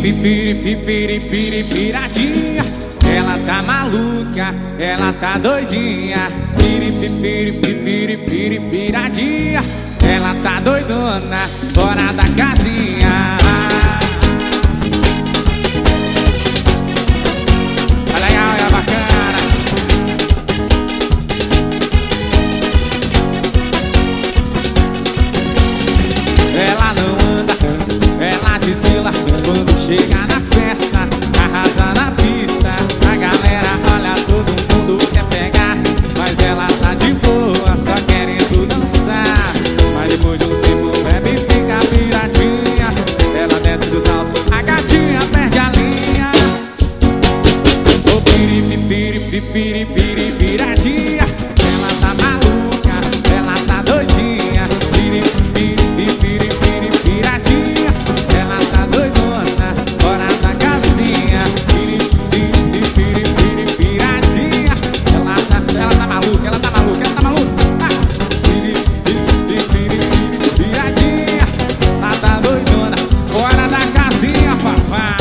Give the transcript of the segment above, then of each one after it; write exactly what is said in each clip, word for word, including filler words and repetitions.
Piradinha, ela tá maluca, ela tá doidinha. Piradinha, ela tá doidona, fora da casinha. Tá legal, é bacana. Ela não anda, ela desfila quando chega na festa, arrasa na pista. A galera olha, todo mundo quer pegar, mas ela tá de boa, só querendo dançar. Mas depois de um tempo bebe e fica piradinha. Ela desce do salto, a gatinha perde a linha. Ô piri, piri, piri, piri, piradinha, ela tá maluca, ela tá doidinha. Piri, piri, piri, piri, piradinha, ela tá doidona, fora da casinha. Piri, piri, piri, piri, piradinha, ela tá, ela tá maluca, ela tá maluca, ela tá maluca. Ah. Piri, piri, piri, piri, piradinha, ela tá doidona, fora da casinha, papai.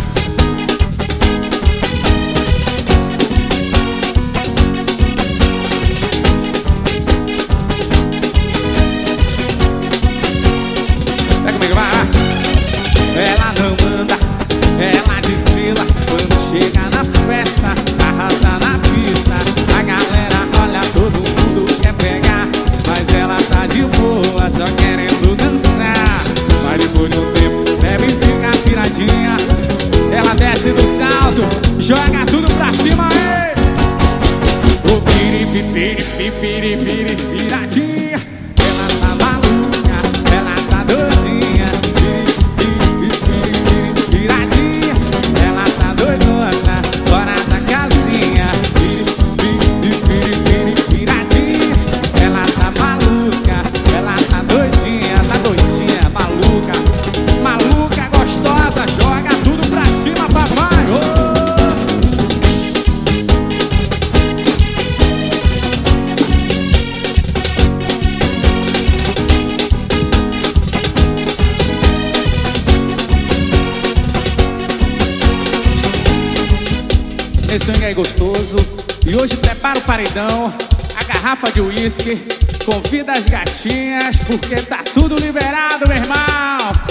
Ela não anda, ela desfila quando chega na festa, arrasa na pista. A galera olha, todo mundo quer pegar, mas ela tá de boa, só querendo dançar. Mas depois de um tempo bebe e fica piradinha. Ela desce do salto, joga tudo pra cima, ei! O piri, piri, piri, piri, piradinha, ela tá maluca, ela tá doidinha. Piradinha, ela tá doidona, fora da casinha. Piradinha, ela tá maluca, ela tá doidinha, tá doidinha, maluca, maluca, gostosa, joga tudo pra cima, papai. Oh! Esse sangue é gostoso e hoje prepara o paredão, a garrafa de uísque, convida as gatinhas porque tá tudo liberado, meu irmão.